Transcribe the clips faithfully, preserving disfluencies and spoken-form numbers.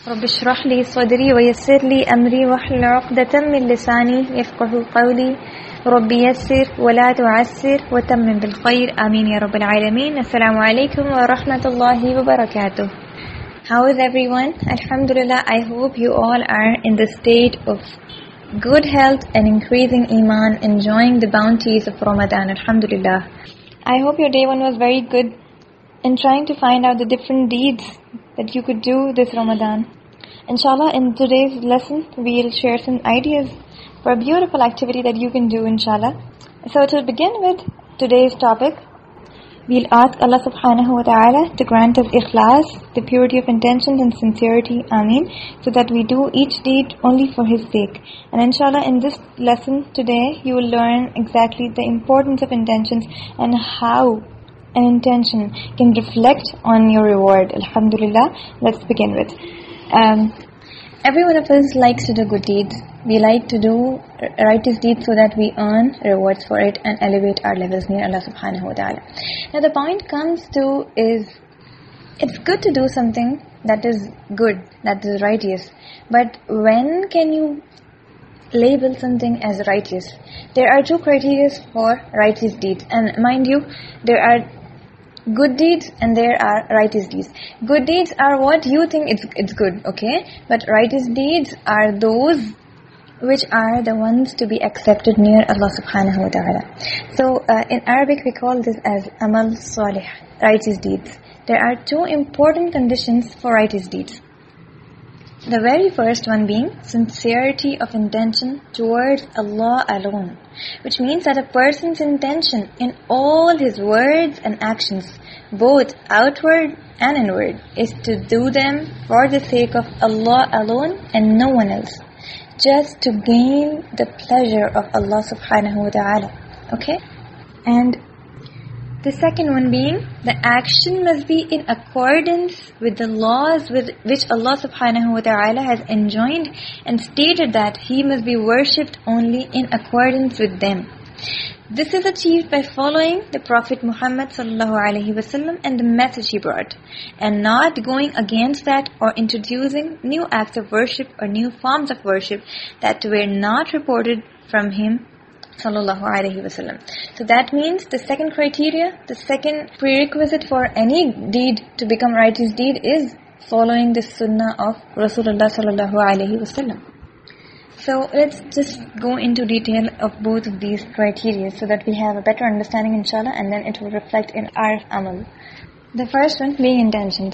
رب اشرح لي صدري ويسر لي أمري واحلل عقدة من لساني يفقه قولي رب يسر ولا تعسر وتمم بالخير آمين يا رب العالمين. السلام عليكم ورحمة الله وبركاته. How is everyone? Alhamdulillah, I hope you all are in the state of good health and increasing iman, enjoying the bounties of Ramadan. Alhamdulillah. I hope your day one was very good in trying to find out the different deeds that you could do this Ramadan. Inshallah, in today's lesson, we'll share some ideas for a beautiful activity that you can do, inshallah. So to begin with today's topic, we'll ask Allah subhanahu wa ta'ala to grant us ikhlas, the purity of intentions and sincerity, ameen, so that we do each deed only for His sake. And inshallah, in this lesson today, you will learn exactly the importance of intentions and how an intention can reflect on your reward. Alhamdulillah, let's begin with. Um, every one of us likes to do good deeds. We like to do righteous deeds so that we earn rewards for it and elevate our levels near Allah subhanahu wa ta'ala. Now the point comes to is, it's good to do something that is good, that is righteous. But when can you label something as righteous? There are two criteria for righteous deeds. And mind you, there are good deeds and there are righteous deeds. Good deeds are what you think it's it's good, okay? But righteous deeds are those which are the ones to be accepted near Allah subhanahu wa ta'ala. So uh, in Arabic we call this as amal salih, righteous deeds. There are two important conditions for righteous deeds. The very first one being sincerity of intention towards Allah alone, which means that a person's intention in all his words and actions, both outward and inward, is to do them for the sake of Allah alone and no one else, just to gain the pleasure of Allah subhanahu wa ta'ala. Okay? And the second one being, the action must be in accordance with the laws with which Allah subhanahu wa ta'ala has enjoined and stated that He must be worshipped only in accordance with them. This is achieved by following the Prophet Muhammad sallallahu alaihi wasallam and the message he brought, and not going against that or introducing new acts of worship or new forms of worship that were not reported from him sallallahu alaihi wasallam. So that means the second criteria, the second prerequisite for any deed to become righteous deed is following the sunnah of Rasulullah sallallahu alaihi wasallam. So let's just go into detail of both of these criteria so that we have a better understanding, inshallah, and then it will reflect in our amal. The first one being intentions.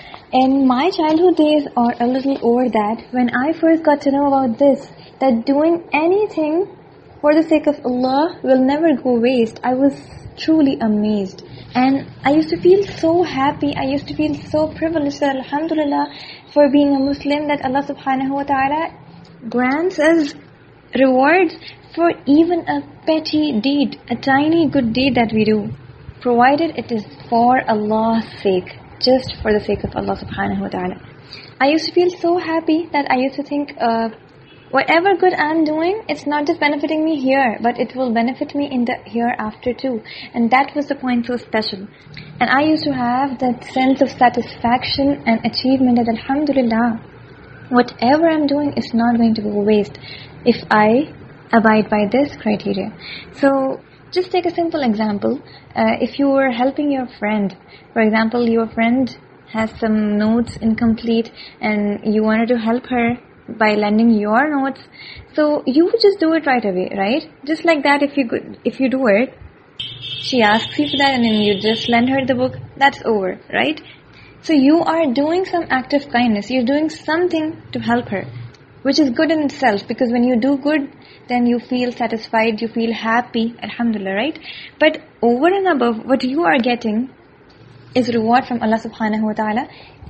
In my childhood days, or a little over that, when I first got to know about this, that doing anything for the sake of Allah will never go waste, I was truly amazed. And I used to feel so happy, I used to feel so privileged that alhamdulillah for being a Muslim, that Allah subhanahu wa ta'ala grants us rewards for even a petty deed, a tiny good deed that we do, provided it is for Allah's sake, just for the sake of Allah subhanahu wa ta'ala. I used to feel so happy that I used to think, uh, whatever good I'm doing, it's not just benefiting me here, but it will benefit me in the hereafter too. And that was the point so special. And I used to have that sense of satisfaction and achievement that alhamdulillah, whatever I'm doing is not going to go waste if I abide by this criteria. So just take a simple example. Uh, if you were helping your friend, for example, your friend has some notes incomplete and you wanted to help her by lending your notes, so you would just do it right away, right? Just like that, if you could, if you do it, she asks you for that and then you just lend her the book, that's over, right? So you are doing some act of kindness, you're doing something to help her, which is good in itself, because when you do good, then you feel satisfied, you feel happy, alhamdulillah, right? But over and above, what you are getting is reward from Allah subhanahu wa ta'ala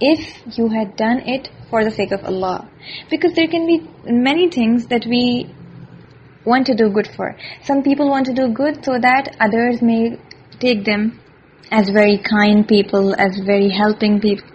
if you had done it for the sake of Allah. Because there can be many things that we want to do good for. Some people want to do good so that others may take them as very kind people, as very helping people.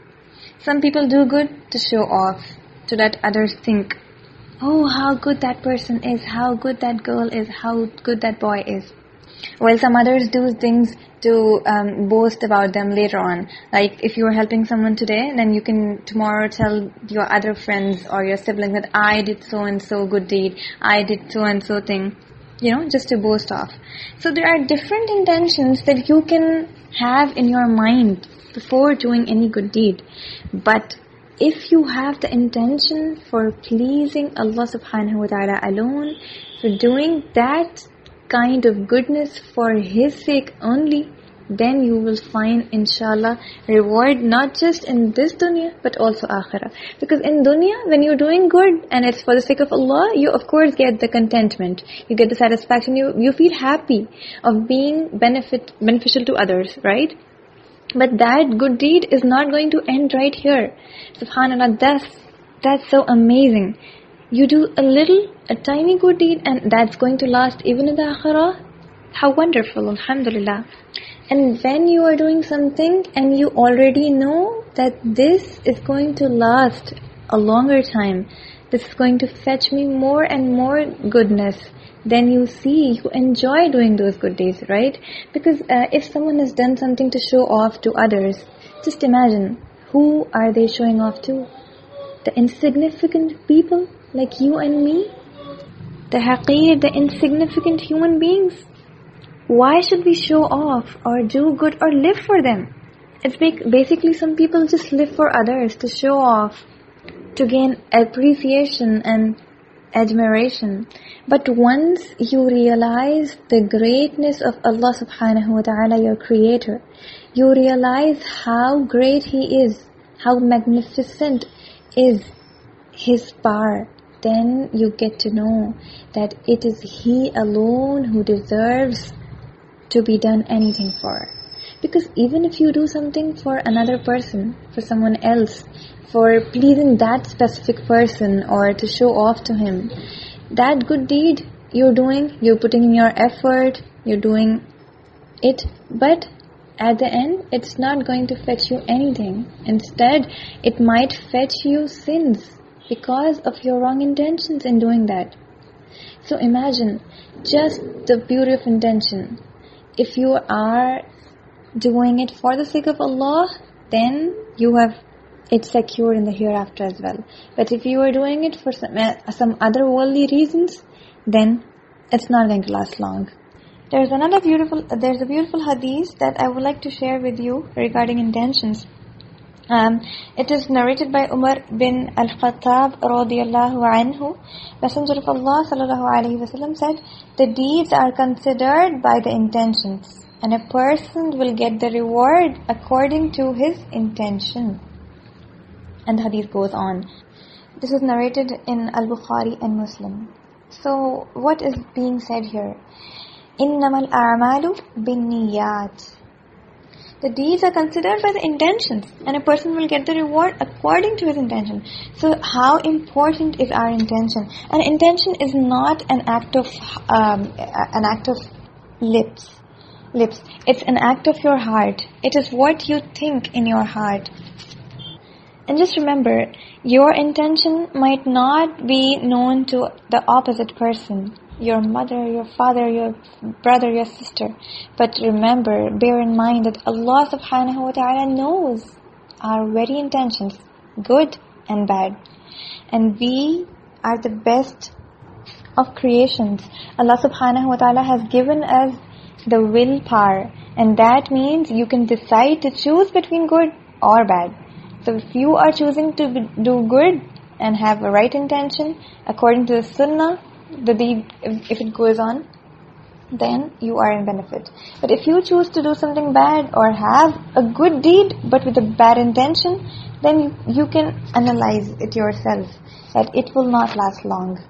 Some people do good to show off, so that others think, oh, how good that person is, how good that girl is, how good that boy is. while some others do things to um, boast about them later on. Like if you are helping someone today, then you can tomorrow tell your other friends or your siblings that I did so and so good deed, I did so and so thing, you know, just to boast off. So there are different intentions that you can have in your mind before doing any good deed. But if you have the intention for pleasing Allah subhanahu wa ta'ala alone, for doing that kind of goodness for His sake only, then you will find, inshallah, reward not just in this dunya, but also akhirah. Because in dunya, when you're doing good and it's for the sake of Allah, you of course get the contentment, you get the satisfaction, you you feel happy of being benefit beneficial to others, right? But that good deed is not going to end right here. Subhanallah, that's, that's so amazing. You do a little, a tiny good deed, and that's going to last even in the akhirah. How wonderful, alhamdulillah. And when you are doing something and you already know that this is going to last a longer time, this is going to fetch me more and more goodness, then you see, you enjoy doing those good deeds, right? Because uh, if someone has done something to show off to others, just imagine, who are they showing off to? The insignificant people like you and me? The haqir, the insignificant human beings? Why should we show off or do good or live for them? It's basically some people just live for others to show off, to gain appreciation and admiration. But once you realize the greatness of Allah subhanahu wa ta'ala, your creator, you realize how great He is, how magnificent is His power, then you get to know that it is He alone who deserves to be done anything for. Because even if you do something for another person, for someone else, for pleasing that specific person or to show off to him, that good deed you're doing, you're putting in your effort, you're doing it, but at the end, it's not going to fetch you anything. Instead, it might fetch you sins because of your wrong intentions in doing that. So imagine just the beauty of intention. If you are doing it for the sake of Allah, then you have it secured in the hereafter as well. But if you are doing it for some, uh, some other worldly reasons, then it's not going to last long. There's another beautiful, uh, there's a beautiful hadith that I would like to share with you regarding intentions. Um, it is narrated by Umar bin Al-Khattab radiyallahu anhu. Messenger of Allah sallallahu alaihi wasallam said, the deeds are considered by the intentions, and a person will get the reward according to his intention. And the hadith goes on. This is narrated in Al-Bukhari and Muslim. So what is being said here? إِنَّمَا الْأَعْمَالُ بِالنِّيَّاتِ. The deeds are considered by the intentions, and a person will get the reward according to his intention. So how important is our intention? An intention is not an act of um, an act of lips. Lips. It's an act of your heart. It is what you think in your heart. And just remember, your intention might not be known to the opposite person, your mother, your father, your brother, your sister. But remember, bear in mind that Allah subhanahu wa ta'ala knows our very intentions, good and bad. And we are the best of creations. Allah subhanahu wa ta'ala has given us the willpower, and that means you can decide to choose between good or bad. So if you are choosing to do good and have a right intention according to the sunnah, the deed, if, if it goes on, then you are in benefit. But if you choose to do something bad or have a good deed but with a bad intention, then you, you can analyze it yourself, that it will not last long.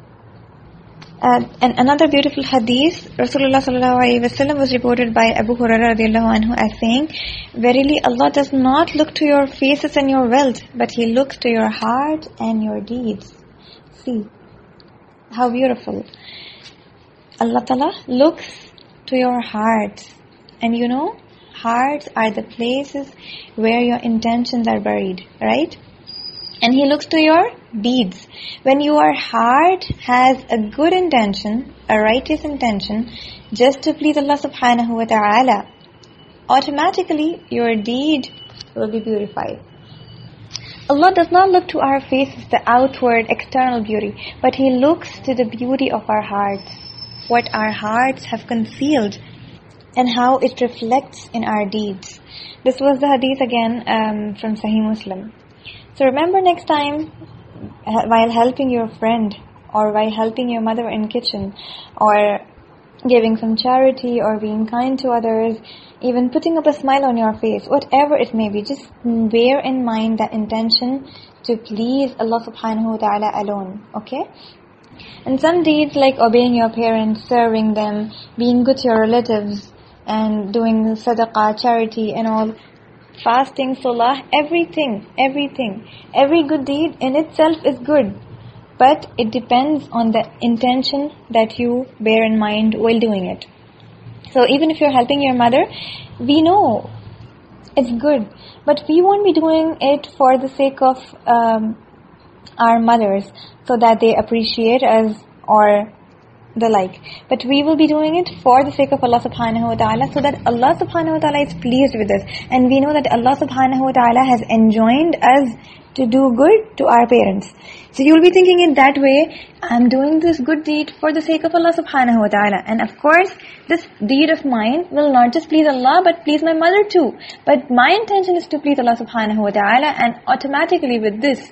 Uh, and another beautiful hadith, Rasulullah sallallahu alaihi wasallam was reported by Abu Hurairah radiallahu anhu as saying, verily Allah does not look to your faces and your wealth, but He looks to your heart and your deeds. See, how beautiful. Allah Ta'ala looks to your heart. And you know, hearts are the places where your intentions are buried, right? And He looks to your deeds. When your heart has a good intention, a righteous intention, just to please Allah subhanahu wa ta'ala, automatically your deed will be beautified. Allah does not look to our faces, the outward, external beauty, but He looks to the beauty of our hearts, what our hearts have concealed, and how it reflects in our deeds. This was the hadith again um, from Sahih Muslim. So remember next time, while helping your friend, or while helping your mother in kitchen, or giving some charity, or being kind to others, even putting up a smile on your face, whatever it may be, just bear in mind that intention to please Allah subhanahu wa ta'ala alone, okay? And some deeds like obeying your parents, serving them, being good to your relatives, and doing sadaqah, charity and all, fasting, salah, everything, everything, every good deed in itself is good. But it depends on the intention that you bear in mind while doing it. So even if you're helping your mother, we know it's good, but we won't be doing it for the sake of um, our mothers, so that they appreciate us or the like. But we will be doing it for the sake of Allah subhanahu wa ta'ala, so that Allah subhanahu wa ta'ala is pleased with us. And we know that Allah subhanahu wa ta'ala has enjoined us to do good to our parents. So you will be thinking it that way, I'm doing this good deed for the sake of Allah subhanahu wa ta'ala. And of course, this deed of mine will not just please Allah, but please my mother too. But my intention is to please Allah subhanahu wa ta'ala, and automatically with this,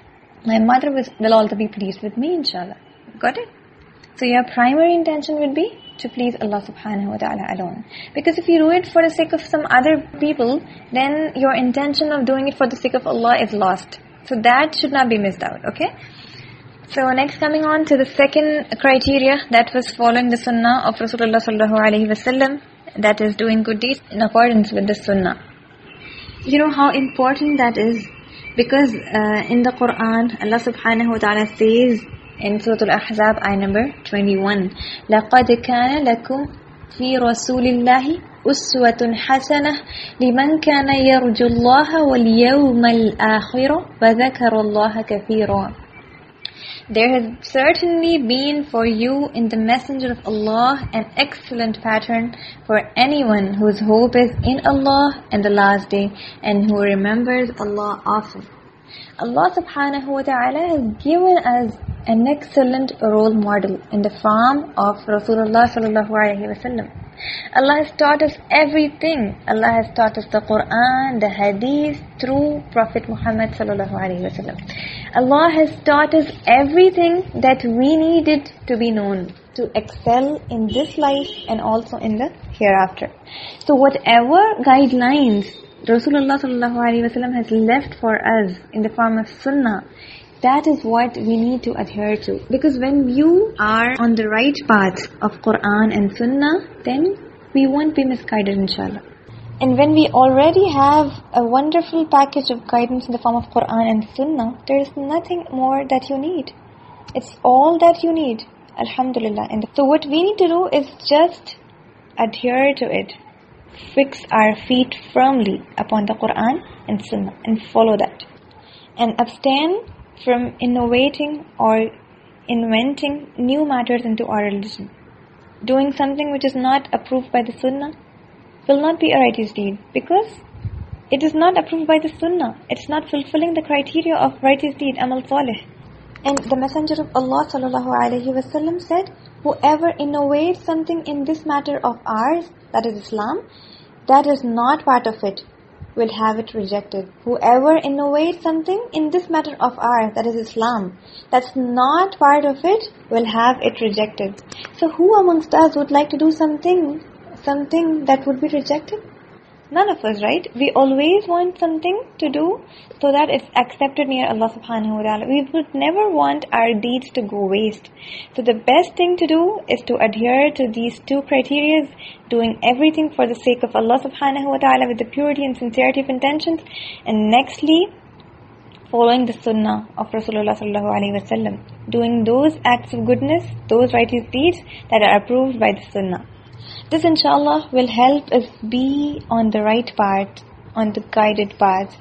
my mother will also be pleased with me, inshallah. Got it? So your primary intention would be to please Allah subhanahu wa ta'ala alone. Because if you do it for the sake of some other people, then your intention of doing it for the sake of Allah is lost. So that should not be missed out, okay? So next, coming on to the second criteria, that was following the sunnah of Rasulullah sallallahu alaihi wasallam, that is doing good deeds in accordance with the sunnah. You know how important that is? Because uh, in the Quran, Allah subhanahu wa ta'ala says in Surah Al-Ahzab, ayah number twenty-one, لَقَدْ كَانَ لَكُمْ فِي رَسُولِ اللَّهِ أُسْوَةٌ حَسَنَةٌ لِمَنْ كَانَ يَرْجُو اللَّهَ وَالْيَوْمَ الْآخِرَ وَذَكَرَ اللَّهَ كَثِيرًا. There has certainly been for you in the Messenger of Allah an excellent pattern for anyone whose hope is in Allah and the last day, and who remembers Allah often. Allah subhanahu wa ta'ala has given us an excellent role model in the form of Rasulullah sallallahu alaihi wasallam. Allah has taught us everything. Allah has taught us the Quran, the Hadith through Prophet Muhammad sallallahu alaihi wasallam. Allah has taught us everything that we needed to be known to excel in this life and also in the hereafter. So whatever guidelines Rasulullah sallallahu alaihi wasallam has left for us in the form of sunnah, that is what we need to adhere to. Because when you are on the right path of Quran and Sunnah, then we won't be misguided, inshallah. And when we already have a wonderful package of guidance in the form of Quran and Sunnah, there is nothing more that you need. It's all that you need, alhamdulillah. And so what we need to do is just adhere to it. Fix our feet firmly upon the Quran and Sunnah and follow that. And abstain from innovating or inventing new matters into our religion. Doing something which is not approved by the Sunnah will not be a righteous deed, because it is not approved by the Sunnah. It's not fulfilling the criteria of righteous deed, amal salih. And the Messenger of Allah sallallahu alaihi wasallam said, whoever innovates something in this matter of ours, that is Islam, that is not part of it, will have it rejected. Whoever innovates something in this matter of ours, that is Islam, that's not part of it, will have it rejected. So who amongst us would like to do something, something that would be rejected? None of us, right? We always want something to do so that it's accepted near Allah subhanahu wa ta'ala. We would never want our deeds to go waste. So the best thing to do is to adhere to these two criteria, doing everything for the sake of Allah subhanahu wa ta'ala with the purity and sincerity of intentions, and nextly, following the sunnah of Rasulullah sallallahu alaihi wasallam, doing those acts of goodness, those righteous deeds that are approved by the sunnah. This inshallah will help us be on the right path, on the guided path of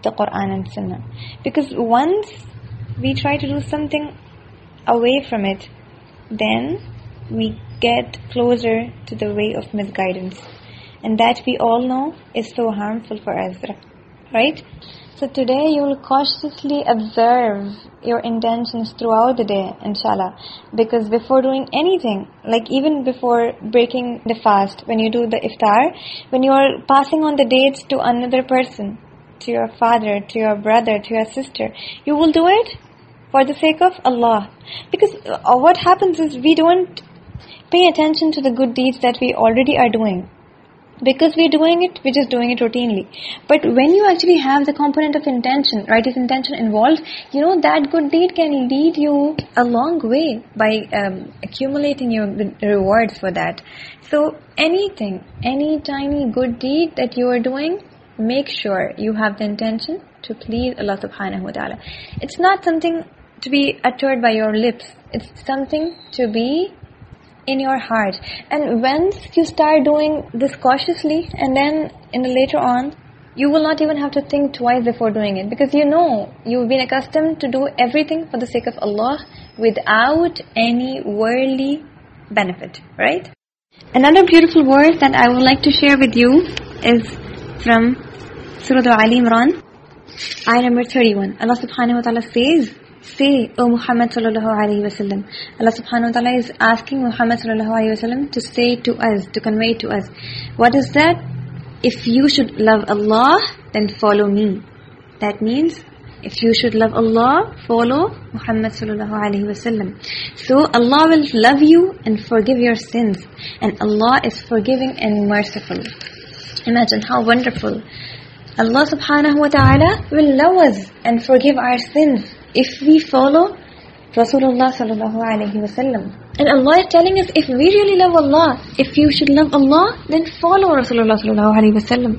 the Quran and Sunnah. Because once we try to do something away from it, then we get closer to the way of misguidance. And that we all know is so harmful for us, right? So today you will cautiously observe your intentions throughout the day, inshallah. Because before doing anything, like even before breaking the fast, when you do the iftar, when you are passing on the dates to another person, to your father, to your brother, to your sister, you will do it for the sake of Allah. Because uh, what happens is we don't pay attention to the good deeds that we already are doing. Because we're doing it, we're just doing it routinely. But when you actually have the component of intention, righteous intention involved, you know that good deed can lead you a long way by um, accumulating your rewards for that. So anything, any tiny good deed that you are doing, make sure you have the intention to please Allah subhanahu wa ta'ala. It's not something to be uttered by your lips. It's something to be in your heart. And once you start doing this cautiously, and then in the later on, you will not even have to think twice before doing it, because you know you've been accustomed to do everything for the sake of Allah without any worldly benefit, right? Another beautiful verse that I would like to share with you is from Surah Ali Imran, ayah number thirty-one. Allah subhanahu wa ta'ala says, say, O Muhammad sallallahu alayhi wa sallam. Allah subhanahu wa ta'ala is asking Muhammad sallallahu alayhi wa sallam to say to us, to convey to us. What is that? If you should love Allah, then follow me. That means, if you should love Allah, follow Muhammad sallallahu alayhi wa sallam. So Allah will love you and forgive your sins. And Allah is forgiving and merciful. Imagine how wonderful. Allah subhanahu wa ta'ala will love us and forgive our sins if we follow Rasulullah sallallahu alayhi wa sallam. And Allah is telling us, if we really love Allah, if you should love Allah, then follow Rasulullah sallallahu alayhi wa sallam.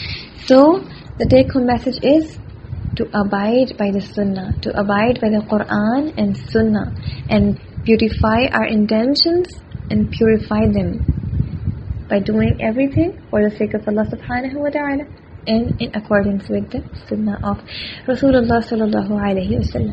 So, the take-home message is to abide by the Sunnah, to abide by the Quran and Sunnah, and beautify our intentions and purify them by doing everything for the sake of Allah subhanahu wa ta'ala, and in accordance with the Sunnah of Rasulullah sallallahu alayhi wa sallam.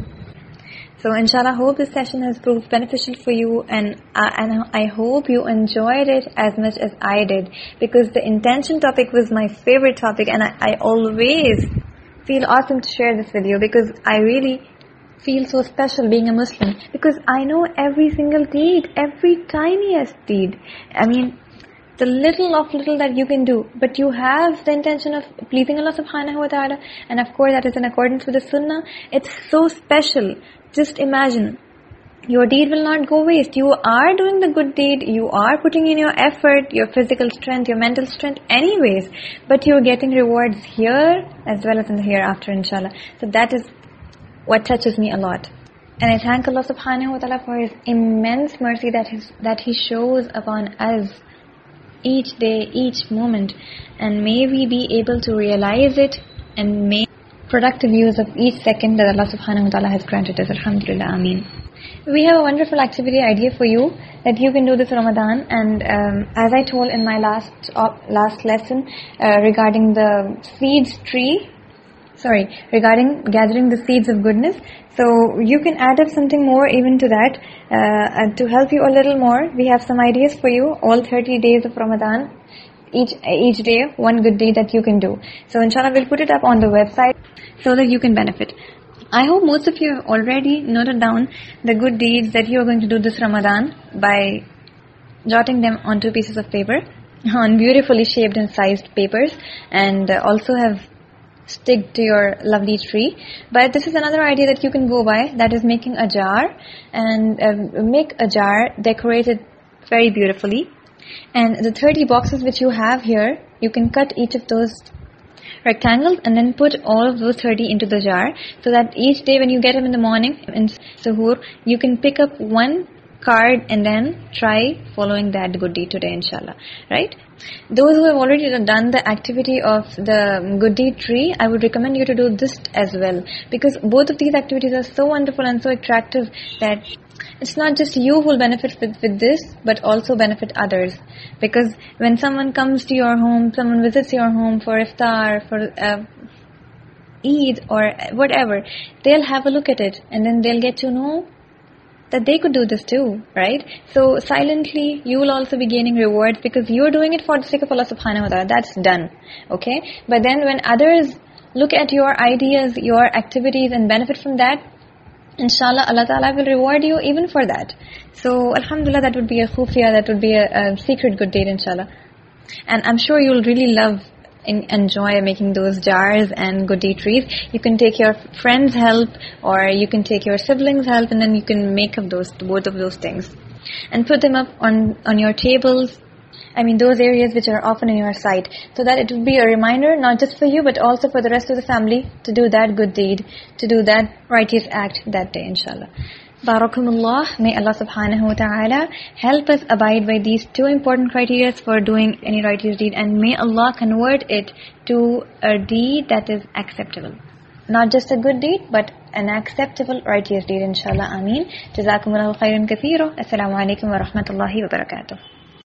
So inshallah, hope this session has proved beneficial for you, and uh, and I hope you enjoyed it as much as I did, because the intention topic was my favorite topic, and I, I always feel awesome to share this with you, because I really feel so special being a Muslim, because I know every single deed, every tiniest deed. I mean, the little of little that you can do, but you have the intention of pleasing Allah subhanahu wa ta'ala, and of course that is in accordance with the Sunnah. It's so special. Just imagine, your deed will not go waste. You are doing the good deed, you are putting in your effort, your physical strength, your mental strength anyways, but you're getting rewards here as well as in the hereafter, inshallah. So that is what touches me a lot. And I thank Allah subhanahu wa ta'ala for His immense mercy that His, that He shows upon us each day, each moment, and may we be able to realize it and make productive use of each second that Allah subhanahu wa ta'ala has granted us. Alhamdulillah, Ameen. We have a wonderful activity idea for you that you can do this Ramadan, and um, as I told in my last uh, last lesson uh, regarding the seeds tree, sorry, regarding gathering the seeds of goodness, so you can add up something more even to that. Uh, and to help you a little more, we have some ideas for you, all thirty days of Ramadan, each each day, one good deed that you can do. So inshallah, we'll put it up on the website so that you can benefit. I hope most of you have already noted down the good deeds that you are going to do this Ramadan by jotting them on two pieces of paper, on beautifully shaped and sized papers, and uh, also have stick to your lovely tree. But this is another idea that you can go by, that is making a jar, and uh, make a jar decorated very beautifully. And the thirty boxes which you have here, you can cut each of those rectangles and then put all of those thirty into the jar, so that each day when you get up in the morning in suhoor, you can pick up one card and then try following that good deed today, inshallah. Right? Those who have already done the activity of the good deed tree, I would recommend you to do this as well, because both of these activities are so wonderful and so attractive that it's not just you who will benefit with, with this, but also benefit others. Because when someone comes to your home, someone visits your home for iftar, for uh, Eid or whatever, they'll have a look at it and then they'll get to know that they could do this too, right? So silently, you will also be gaining rewards because you're doing it for the sake of Allah subhanahu wa ta'ala. That's done, okay? But then when others look at your ideas, your activities and benefit from that, inshallah, Allah ta'ala will reward you even for that. So, alhamdulillah, that would be a khufiyah, that would be a, a secret good deed, inshallah. And I'm sure you'll really love and enjoy making those jars and good deed trees. You can take your friends' help or you can take your siblings' help and then you can make up those both of those things. And put them up on, on your tables. I mean, those areas which are often in your sight. So that it will be a reminder, not just for you, but also for the rest of the family to do that good deed, to do that righteous act that day, inshallah. Barakumullah, may Allah subhanahu wa ta'ala help us abide by these two important criteria for doing any righteous deed, and may Allah convert it to a deed that is acceptable. Not just a good deed, but an acceptable righteous deed, inshallah. Ameen. Jazakumullahu khairan katheera. Assalamu alaikum wa rahmatullahi wa barakatuh.